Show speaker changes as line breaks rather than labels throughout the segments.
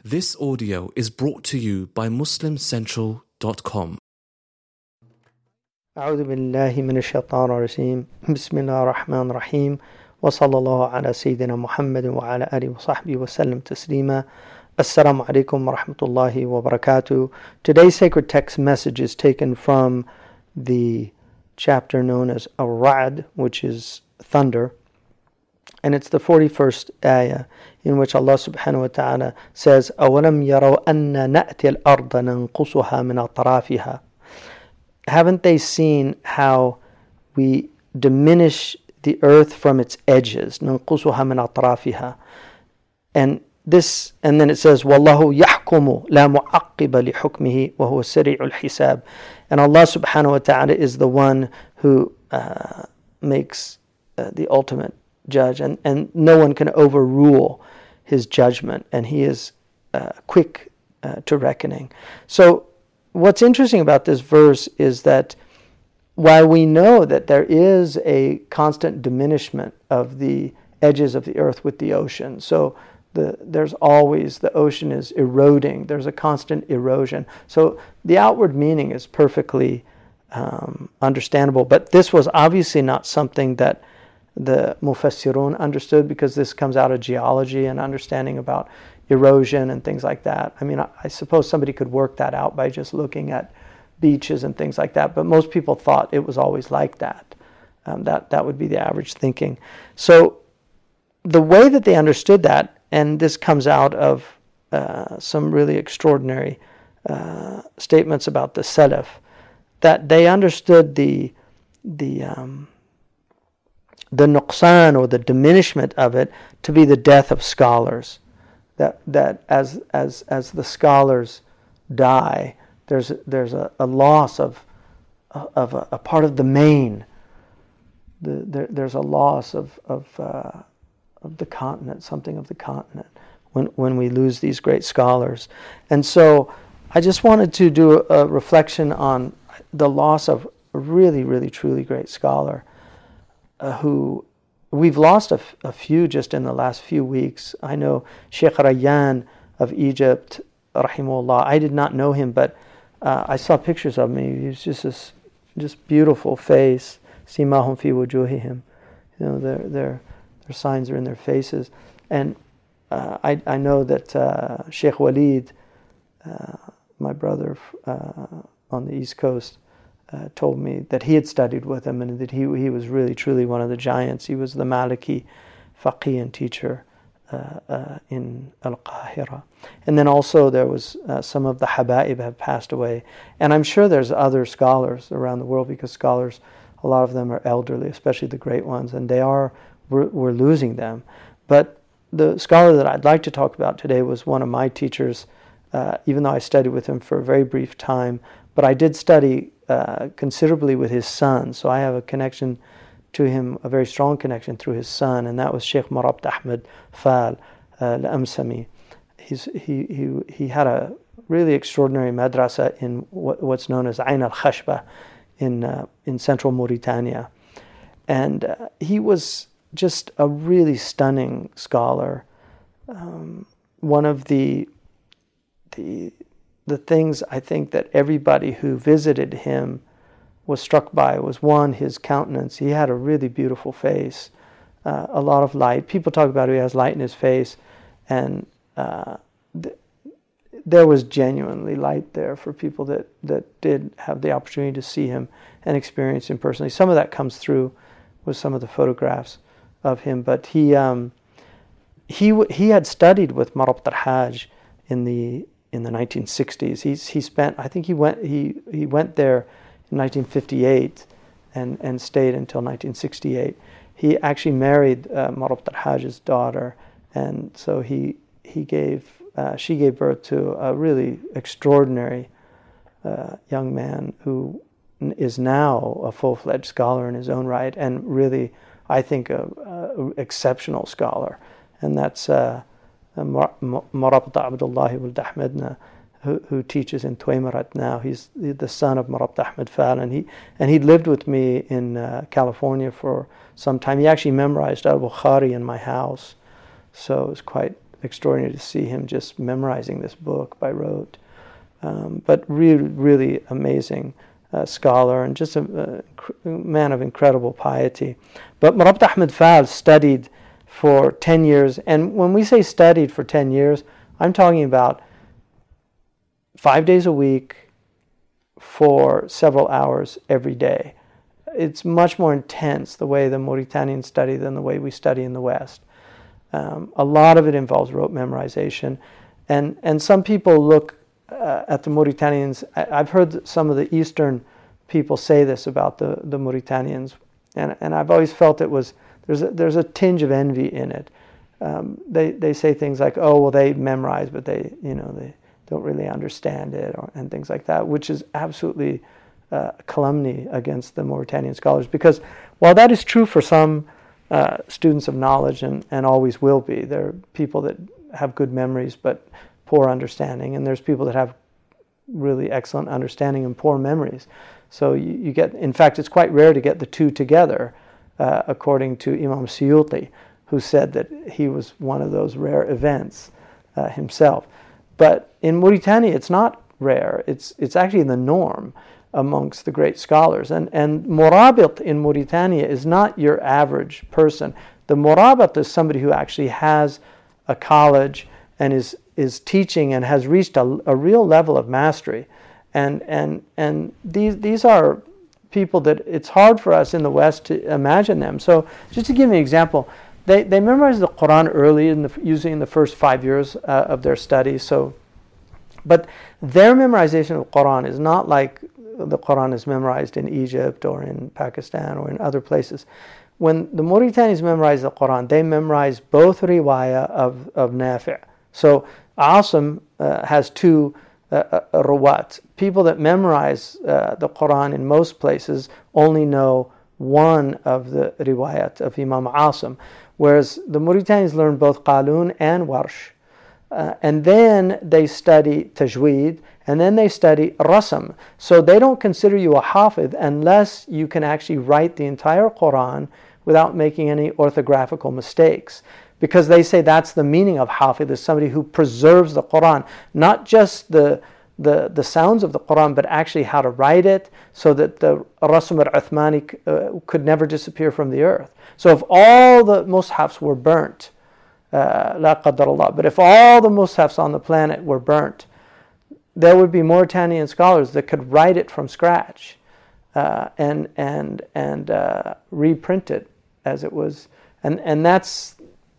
This audio is brought to you by MuslimCentral.com.
أعوذ بالله من الشيطان الرجيم بسم الله الرحمن الرحيم وصلى الله على سيدنا محمد وعلى آله وصحبه وسلم تسليما. Assalamu alaikum wa rahmatullahi wa barakatuh. Today's sacred text message is taken from the chapter known as Ar-Ra'd, which is thunder, and it's the 41st ayah, in which Allah subhanahu wa ta'ala says, أَوَلَمْ يَرَوْا أَنَّا نَأْتِي الْأَرْضَ نَنْقُصُهَا مِنْ أَطْرَافِهَا. Haven't they seen how we diminish the earth from its edges? نَنْقُصُهَا مِنْ أَطْرَافِهَا. And then it says, وَاللَّهُ يَحْكُمُ لَا مُعَقِّبَ لِحُكْمِهِ وَهُوَ سَرِيعُ الْحِسَابِ. And Allah subhanahu wa ta'ala is the one who makes the ultimate judge, and no one can overrule his judgment, and he is quick to reckoning. So what's interesting about this verse is that while we know that there is a constant diminishment of the edges of the earth with the ocean, so there's always, the ocean is eroding, there's a constant erosion. So the outward meaning is perfectly understandable, but this was obviously not something that the Mufassirun understood, because this comes out of geology and understanding about erosion and things like that. I mean, I suppose somebody could work that out by just looking at beaches and things like that, but most people thought it was always like that. That would be the average thinking. So the way that they understood that, and this comes out of some really extraordinary statements about the Salaf, that they understood the nuqsan, or the diminishment of it, to be the death of scholars. That as the scholars die, there's a loss of a part of the main. There's a loss of the continent, something of the continent, when we lose these great scholars. And so I just wanted to do a reflection on the loss of a really, really, truly great scholar, who we've lost a few just in the last few weeks. I know Sheikh Rayyan of Egypt, rahimahullah. I did not know him, but I saw pictures of him. He was just this beautiful face. Simahum fi wujuhihim. You know, their signs are in their faces. And I know that Sheikh Walid, my brother on the East Coast, told me that he had studied with him, and that he was really truly one of the giants. He was the Maliki faqih and teacher in Al-Qahira. And then also there was some of the Habaib have passed away. And I'm sure there's other scholars around the world, because scholars, a lot of them are elderly, especially the great ones, and we're losing them. But the scholar that I'd like to talk about today was one of my teachers, even though I studied with him for a very brief time, but I did study considerably with his son, so I have a connection to him, a very strong connection through his son, and that was Sheikh Marabt Ahmed Fal Al-Amsami. He had a really extraordinary madrasa in what's known as Ain al-Khashba in central Mauritania, and he was just a really stunning scholar. One of the things I think that everybody who visited him was struck by was, one, his countenance. He had a really beautiful face, a lot of light. People talk about he has light in his face, and there was genuinely light there for people that did have the opportunity to see him and experience him personally. Some of that comes through with some of the photographs of him, but he had studied with Marabt al-Hajj in the 1960s. He spent, I think he went there in 1958 and stayed until 1968. He actually married Marabt al-Hajj's daughter, and so she gave birth to a really extraordinary young man who is now a full-fledged scholar in his own right, and really, I think, a exceptional scholar. And that's Marabt Abdullah Wuld Ahmedna, who teaches in Tuwaymarat now. He's the son of Marabt Ahmed Fal, and he lived with me in California for some time. He actually memorized Al-Bukhari in my house, so it was quite extraordinary to see him just memorizing this book by rote. But really, really amazing scholar and just a man of incredible piety. But Murabit Ahmed Fall studied for 10 years. And when we say studied for 10 years, I'm talking about 5 days a week for several hours every day. It's much more intense the way the Mauritanians study than the way we study in the West. A lot of it involves rote memorization. And some people look at the Mauritanians. I've heard some of the Eastern people say this about the Mauritanians. And I've always felt there's a tinge of envy in it. They say things like, oh, well, they memorize, but they don't really understand it, and things like that, which is absolutely calumny against the Mauritanian scholars. Because while that is true for some students of knowledge, and always will be, there are people that have good memories but poor understanding, and there's people that have really excellent understanding and poor memories. So you get, in fact, it's quite rare to get the two together, according to Imam Suyuti, who said that he was one of those rare events himself. But in Mauritania, it's not rare. It's actually the norm amongst the great scholars. And Murabit in Mauritania is not your average person. The Murabit is somebody who actually has a college and is teaching and has reached a real level of mastery. And these are people that it's hard for us in the West to imagine them. So just to give you an example, they memorize the Quran early, usually in the first 5 years of their study. But their memorization of the Quran is not like the Quran is memorized in Egypt or in Pakistan or in other places. When the Mauritanians memorize the Quran, they memorize both riwayah of Nafi'. So Asim has two rawat. People that memorize the Quran in most places only know one of the riwayat of Imam Asim, whereas the Mauritanians learn both Qalun and Warsh. And then they study tajweed, and then they study rasm. So they don't consider you a hafidh unless you can actually write the entire Quran without making any orthographical mistakes. Because they say that's the meaning of hafidh, is somebody who preserves the Quran, not just the sounds of the Quran, but actually how to write it so that the rasm al-Uthmani could never disappear from the earth. So if all the mushafs were burnt, la qadar Allah, but if all the mushafs on the planet were burnt, there would be Mauritanian scholars that could write it from scratch and reprint it as it was, and that's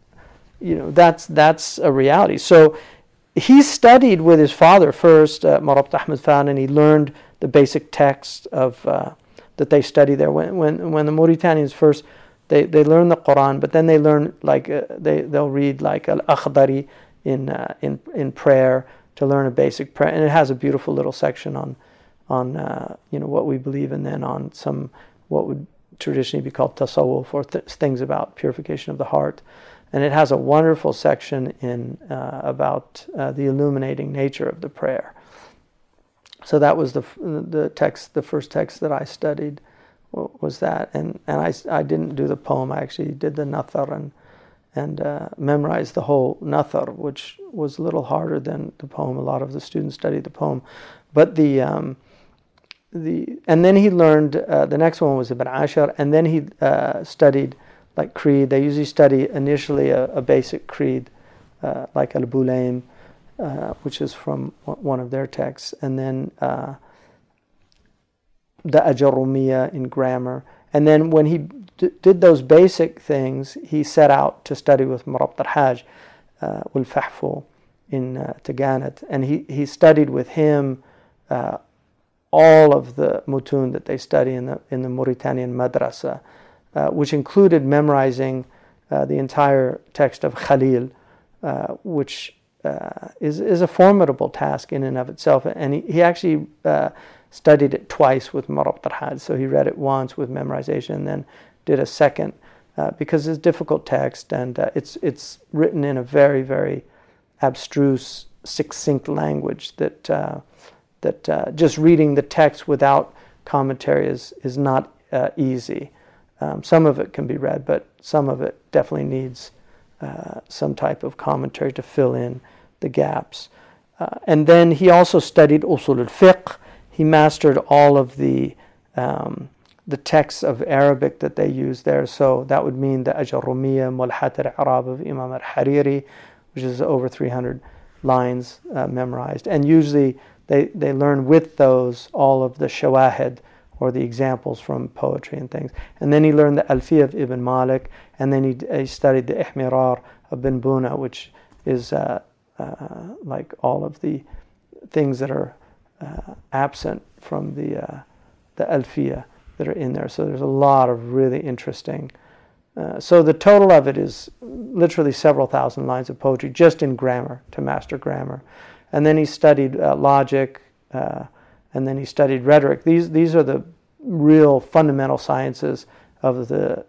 a reality. So he studied with his father first, Murabit Ahmed Fall, and he learned the basic text of that they study there. When the Mauritanians first they learn the Quran, but then they learn they'll read like Al-Akhdari in prayer to learn a basic prayer, and it has a beautiful little section on what we believe, and then on some what would traditionally be called tasawwuf, or things about purification of the heart. And it has a wonderful section in about the illuminating nature of the prayer. So that was the text, the first text that I studied was that. And I didn't do the poem. I actually did the nathar and memorized the whole nathar, which was a little harder than the poem. A lot of the students studied the poem, but and then he learned the next one was Ibn Ashar, and then he studied like creed. They usually study initially a basic creed, like Al-Bulaym, which is from one of their texts, and then the Ajurumiyya in grammar. And then when he did those basic things, he set out to study with Murabit al-Hajj wal-Fahfu in Tiganat, and he studied with him all of the mutun that they study in the Mauritanian madrasa, which included memorizing the entire text of Khalil, which is a formidable task in and of itself. And he actually studied it twice with Murabit al-Hajj. So he read it once with memorization, and then did a second because it's a difficult text, and it's written in a very, very abstruse, succinct language that just reading the text without commentary is not easy. Some of it can be read, but some of it definitely needs some type of commentary to fill in the gaps. And then he also studied usul al-fiqh. He mastered all of the texts of Arabic that they use there. So that would mean the Ajurumiyya, Mulhat al-I'rab of Imam al-Hariri, which is over 300 lines memorized. And usually they learn with those all of the shawahid, or the examples from poetry and things. And then he learned the Alfiya of Ibn Malik, and then he studied the Ihmirar of Bin Buna, which is like all of the things that are absent from the Alfiya that are in there. So there's a lot of really interesting. So the total of it is literally several thousand lines of poetry just in grammar, to master grammar. And then he studied logic, and then he studied rhetoric. These are the real fundamental sciences of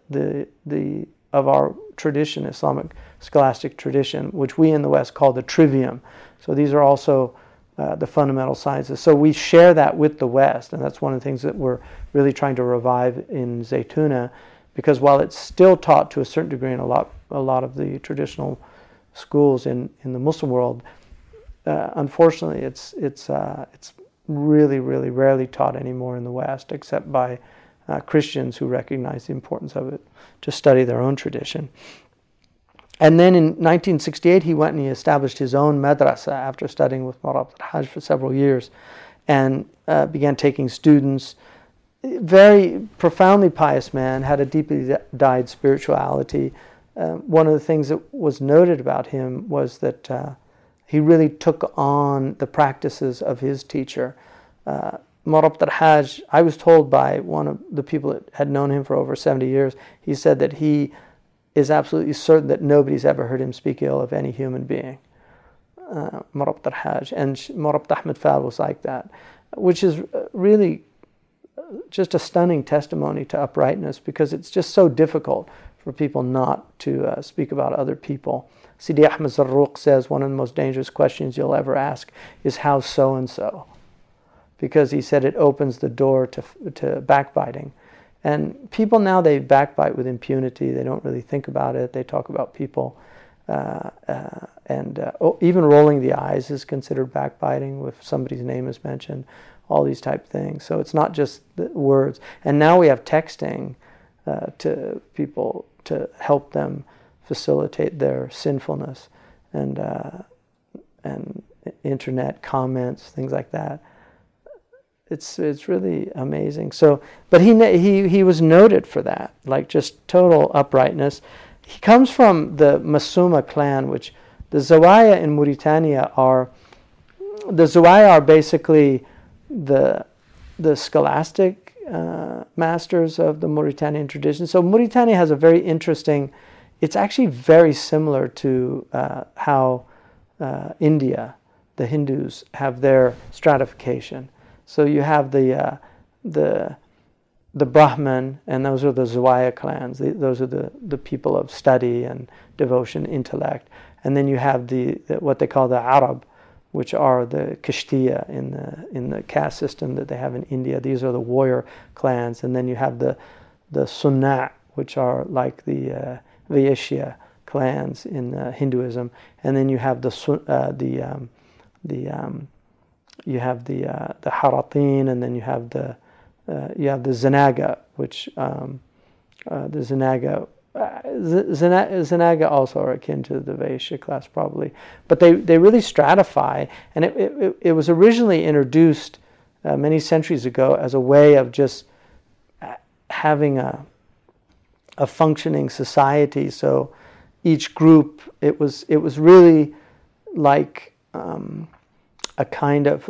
of our tradition, Islamic scholastic tradition, which we in the West call the trivium. So these are also the fundamental sciences. So we share that with the West, and that's one of the things that we're really trying to revive in Zaytuna, because while it's still taught to a certain degree in a lot of the traditional schools in the Muslim world, unfortunately it's really, really rarely taught anymore in the West, except by Christians who recognize the importance of it to study their own tradition. And then in 1968, he went and he established his own madrasa after studying with Mawlana al-Hajj for several years, and began taking students. Very profoundly pious man, had a deeply dyed spirituality. One of the things that was noted about him was that he really took on the practices of his teacher. Mawlana al-Hajj, I was told by one of the people that had known him for over 70 years, he said that he is absolutely certain that nobody's ever heard him speak ill of any human being. Mawlana al-Hajj. And Mawlana Ahmed Fal was like that, which is really just a stunning testimony to uprightness, because it's just so difficult for people not to speak about other people. Sidi Ahmed Zarruq says one of the most dangerous questions you'll ever ask is, how's so-and-so? Because he said it opens the door to backbiting. And people now, they backbite with impunity. They don't really think about it. They talk about people. Even rolling the eyes is considered backbiting if somebody's name is mentioned. All these type of things. So it's not just the words. And now we have texting to people to help them facilitate their sinfulness, and internet comments, things like that. It's really amazing. So, but he was noted for that, like just total uprightness. He comes from the Masuma clan, which the Zawaya in Mauritania are basically the scholastic masters of the Mauritanian tradition. So Mauritania has a very interesting. It's actually very similar to how India, the Hindus, have their stratification. So you have the Brahman, and those are the Zawaya clans. Those are the people of study and devotion, intellect. And then you have the what they call the Arab, which are the Kashtiya in the caste system that they have in India. These are the warrior clans. And then you have the Sunna, which are like the Vaishya clans in Hinduism. And then you have the Haratin, and then you have the Zanaga, which the Zanaga also are akin to the Vaishya class probably, but they really stratify, and it was originally introduced many centuries ago as a way of just having a functioning society. So each group, it was really like a kind of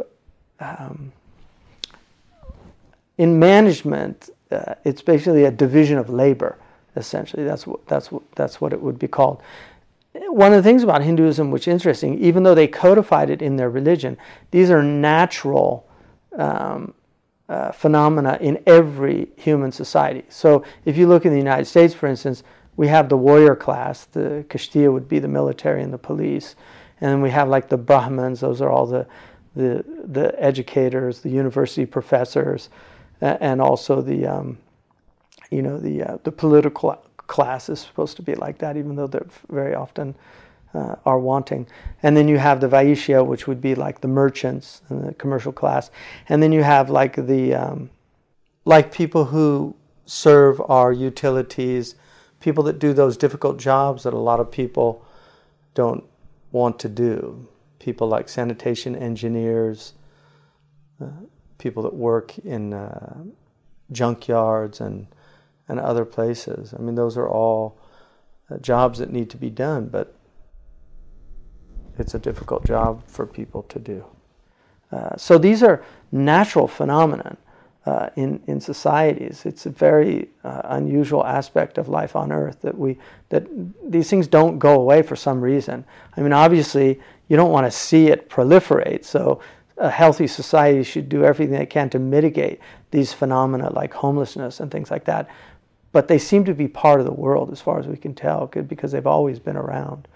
in management, it's basically a division of labor. Essentially, that's what it would be called. One of the things about Hinduism, which is interesting, even though they codified it in their religion, these are natural phenomena in every human society. So if you look in the United States, for instance, we have the warrior class. The Kashtiya would be the military and the police, and then we have like the Brahmins. Those are all the educators, the university professors, and also the political class is supposed to be like that, even though they're very often are wanting. And then you have the Vaishya, which would be like the merchants and the commercial class. And then you have like the like people who serve our utilities, people that do those difficult jobs that a lot of people don't want to do. People like sanitation engineers, people that work in junkyards and other places. I mean, those are all jobs that need to be done, but it's a difficult job for people to do. So these are natural phenomena in societies. It's a very unusual aspect of life on earth that these things don't go away for some reason. I mean, obviously, you don't want to see it proliferate, so a healthy society should do everything they can to mitigate these phenomena like homelessness and things like that. But they seem to be part of the world as far as we can tell, because they've always been around.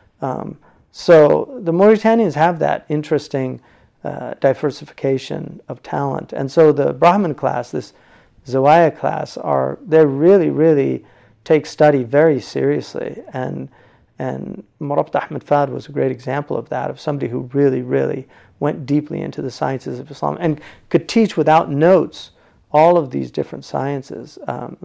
So the Mauritanians have that interesting diversification of talent. And so the Brahmin class, this Zawaya class, they really, really take study very seriously. And Murabit Ahmed Fad was a great example of that, of somebody who really, really went deeply into the sciences of Islam and could teach without notes all of these different sciences.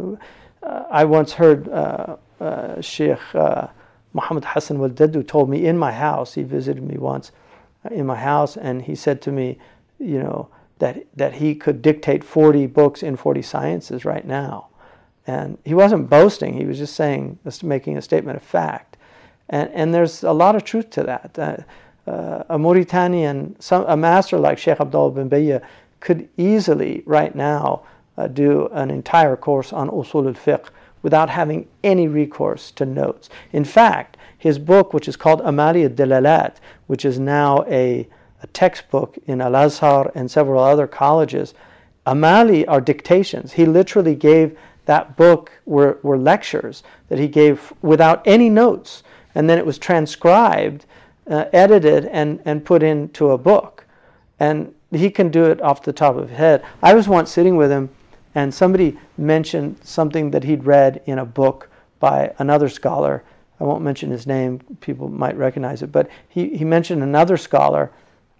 I once heard Sheikh Muhammad Hassan Waldadu told me in my house, he visited me once in my house, and he said to me, you know, that he could dictate 40 books in 40 sciences right now. And he wasn't boasting, he was just making a statement of fact. And there's a lot of truth to that. A Mauritanian, a master like Sheikh Abdullah bin Bayya could easily right now do an entire course on Usul al-Fiqh without having any recourse to notes. In fact, his book, which is called Amali al-Dalalat, which is now a textbook in Al-Azhar and several other colleges, Amali are dictations. He literally gave that book were lectures that he gave without any notes, and then it was transcribed, edited, and put into a book. And he can do it off the top of his head. I was once sitting with him, and somebody mentioned something that he'd read in a book by another scholar. I won't mention his name, people might recognize it, but he mentioned another scholar,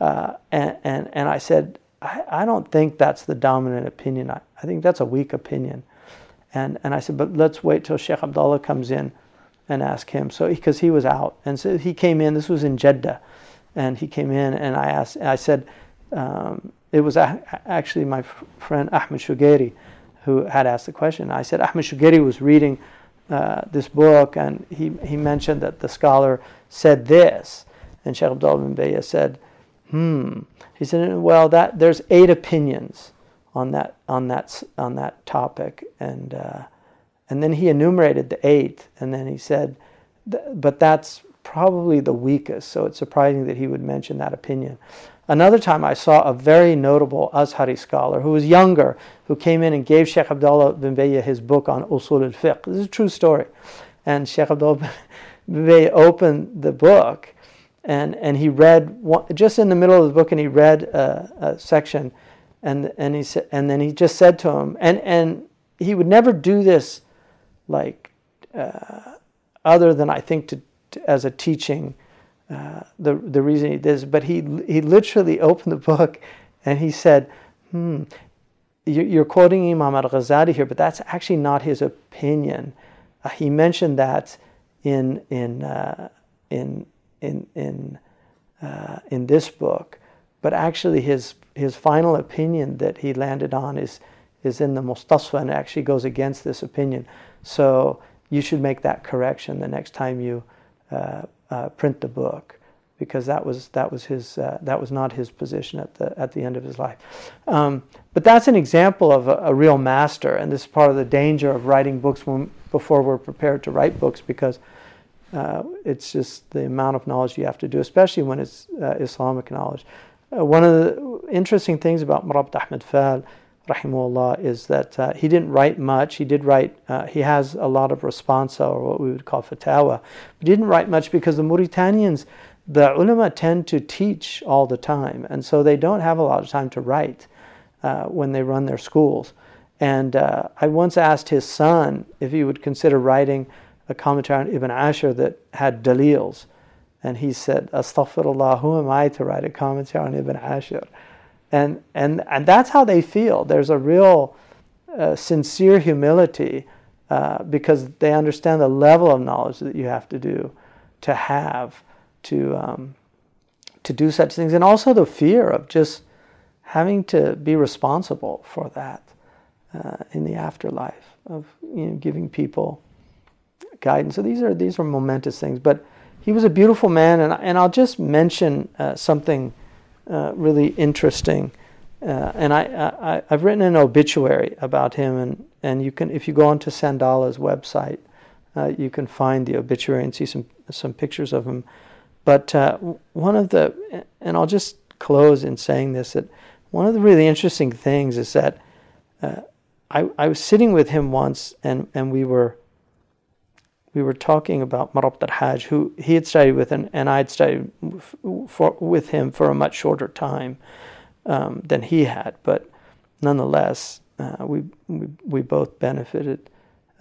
and I said, I don't think that's the dominant opinion. I think that's a weak opinion. And I said, but let's wait till Sheikh Abdullah comes in and ask him. So, because he was out. And so he came in, this was in Jeddah, and he came in and I said, it was actually my friend Ahmed Shugairi who had asked the question. I said, Ahmed Shugairi was reading this book, and he mentioned that the scholar said this. And Sheikh Abdullah bin Bayya said, He said, well, there's 8 opinions on that topic, and then he enumerated the 8th, and then he said, but that's probably the weakest. So it's surprising that he would mention that opinion. Another time I saw a very notable Azhari scholar who was younger, who came in and gave Sheikh Abdullah bin Bayya his book on Usul al-Fiqh. This is a true story. And Sheikh Abdullah bin Bayya opened the book, and he read, just in the middle of the book, and he read a section, and he said, and then he just said to him, and he would never do this, like, other than I think to as a teaching. The reason he did this, but he literally opened the book and he said, you're quoting Imam al-Ghazali here, but that's actually not his opinion. He mentioned that in this book, but actually his final opinion that he landed on is in the Mustasfa, and actually goes against this opinion. So you should make that correction the next time you print the book, because that was not his position at the end of his life. But that's an example of a real master, and this is part of the danger of writing books before we're prepared to write books, because it's just the amount of knowledge you have to do, especially when it's Islamic knowledge. One of the interesting things about Murabit Ahmed Fad, rahimahullah, is that he didn't write much. He did write, he has a lot of responsa, or what we would call fatawa, but he didn't write much because the Mauritanians, the ulama tend to teach all the time, and so they don't have a lot of time to write when they run their schools. And I once asked his son if he would consider writing a commentary on Ibn Ashur that had dalils. And he said, Astaghfirullah, who am I to write a commentary on Ibn Ashur? And that's how they feel. There's a real sincere humility because they understand the level of knowledge that you have to do to have to do such things, and also the fear of just having to be responsible for that in the afterlife, of giving people guidance. So these are momentous things. But he was a beautiful man, and I'll just mention something really interesting. And I've written an obituary about him, and you can, if you go onto Sandala's website, you can find the obituary and see some pictures of him. But one of the, and I'll just close in saying this, that one of the really interesting things is that I was sitting with him once, and we were talking about Marabt al-Hajj, who he had studied with, and I had studied with him for a much shorter time than he had. But nonetheless, we both benefited,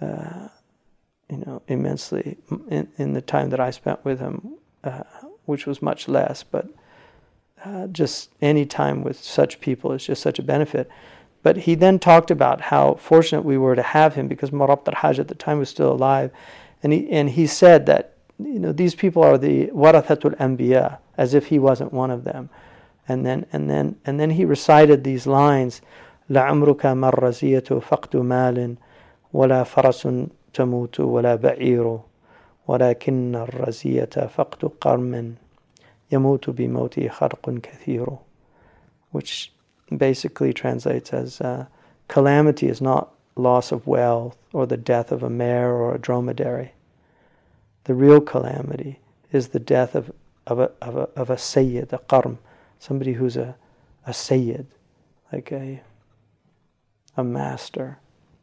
immensely in the time that I spent with him, which was much less. But just any time with such people is just such a benefit. But he then talked about how fortunate we were to have him, because Marabt al-Hajj at the time was still alive. And he said that these people are the warathatul anbiya, as if he wasn't one of them. And then he recited these lines: لَعَمْرُكَ مَرَّزِيَةُ فَقْدُ مَالٍ وَلَا فَرَسٌ تَمُوتُ وَلَا بَعِيرُ وَلَكِنَّ الرَّزِيَةَ فَقْدُ قَرْمٍ يَمُوتُ بِمَوْتِهِ خَلْقٌ كَثِيرٌ, which basically translates as calamity is not loss of wealth or the death of a mare or a dromedary. The real calamity is the death of a sayyid, a qarm, somebody who's a sayyid, like a master.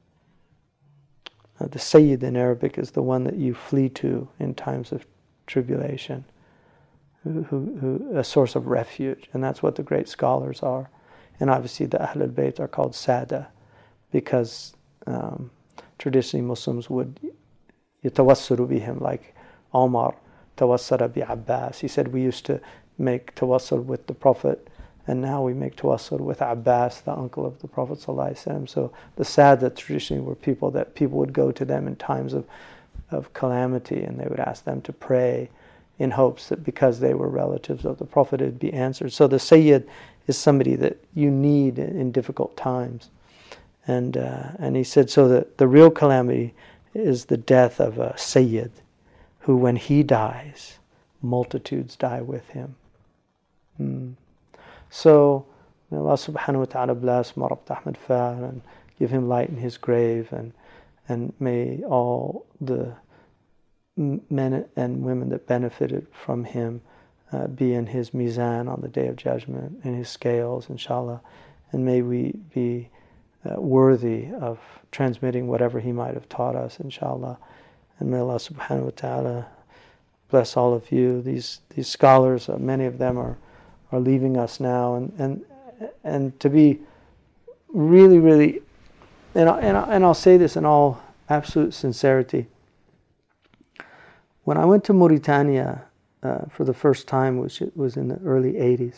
The sayyid in Arabic is the one that you flee to in times of tribulation, who a source of refuge, and that's what the great scholars are. And obviously the Ahlul Bayt are called Sada, because traditionally Muslims would yatawassuru bihim, like Omar tawassara bi Abbas. He said, we used to make tawassul with the Prophet, and now we make tawassul with Abbas, the uncle of the Prophet ﷺ. So the Sada traditionally were people that people would go to them in times of calamity, and they would ask them to pray in hopes that because they were relatives of the Prophet it would be answered. So the Sayyid is somebody that you need in difficult times. And he said, so that the real calamity is the death of a Sayyid, who when he dies, multitudes die with him. So may Allah subhanahu wa ta'ala bless Marabt Ahmad Fah and give him light in his grave, and may all the men and women that benefited from him be in his mizan on the Day of Judgment, in his scales, inshallah, and may we be worthy of transmitting whatever he might have taught us, inshallah. And may Allah subhanahu wa ta'ala bless all of you. These scholars, many of them are leaving us now, and to be really, really, and I'll say this in all absolute sincerity. When I went to Mauritania for the first time, which it was in the early 80s,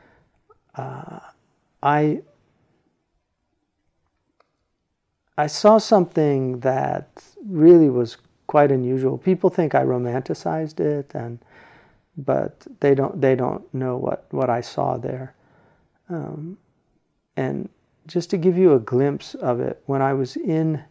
I saw something that really was quite unusual. People think I romanticized it, but they don't know what I saw there. And just to give you a glimpse of it, when I was in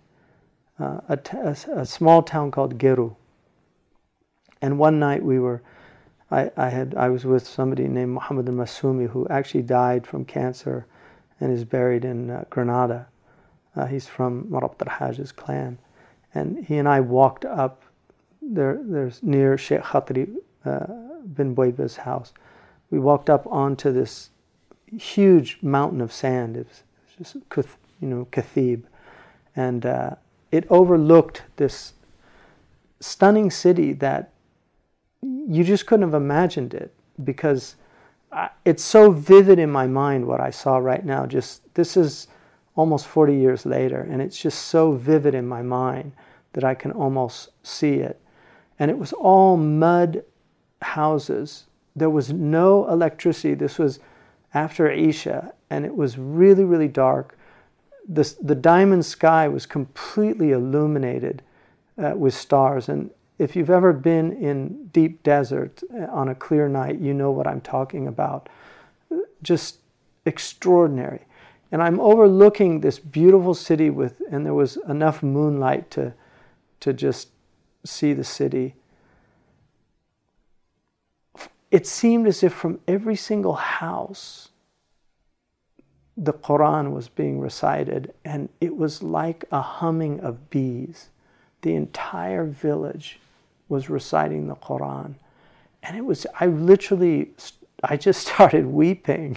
a small town called Geru, and one night I was with somebody named Muhammad al-Masumi, who actually died from cancer and is buried in Granada. He's from Marabt al-Hajj's clan. And he and I walked up there's near Sheikh Khatri bin Boiba's house. We walked up onto this huge mountain of sand. It was just, Kathib. And it overlooked this stunning city that you just couldn't have imagined it, because it's so vivid in my mind what I saw right now. Just, this is almost 40 years later, and it's just so vivid in my mind that I can almost see it. And it was all mud houses. There was no electricity. This was after Isha, and it was really, really dark. The diamond sky was completely illuminated with stars. And if you've ever been in deep desert on a clear night, you know what I'm talking about. Just extraordinary. And I'm overlooking this beautiful city and there was enough moonlight to just see the city. It seemed as if from every single house, the Quran was being recited, and it was like a humming of bees. The entire village was reciting the Quran. And I just started weeping.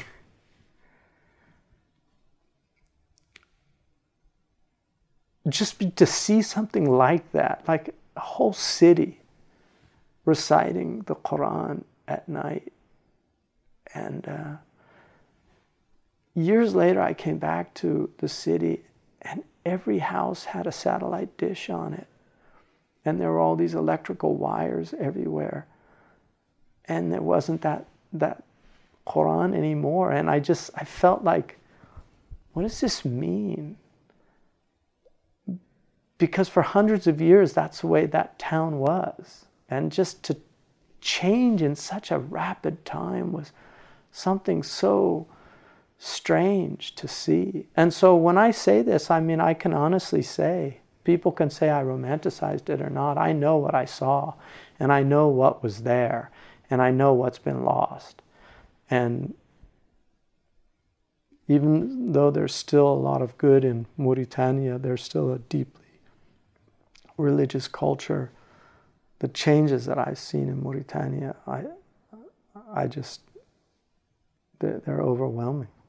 Just to see something like that, like a whole city reciting the Quran at night. And years later, I came back to the city, and every house had a satellite dish on it. And there were all these electrical wires everywhere. And there wasn't that Quran anymore. And I felt like, what does this mean? Because for hundreds of years, that's the way that town was. And just to change in such a rapid time was something so strange to see. And so when I say this, I mean, I can honestly say, people can say I romanticized it or not. I know what I saw, and I know what was there, and I know what's been lost. And even though there's still a lot of good in Mauritania, there's still a deeply religious culture. The changes that I've seen in Mauritania, they're overwhelming.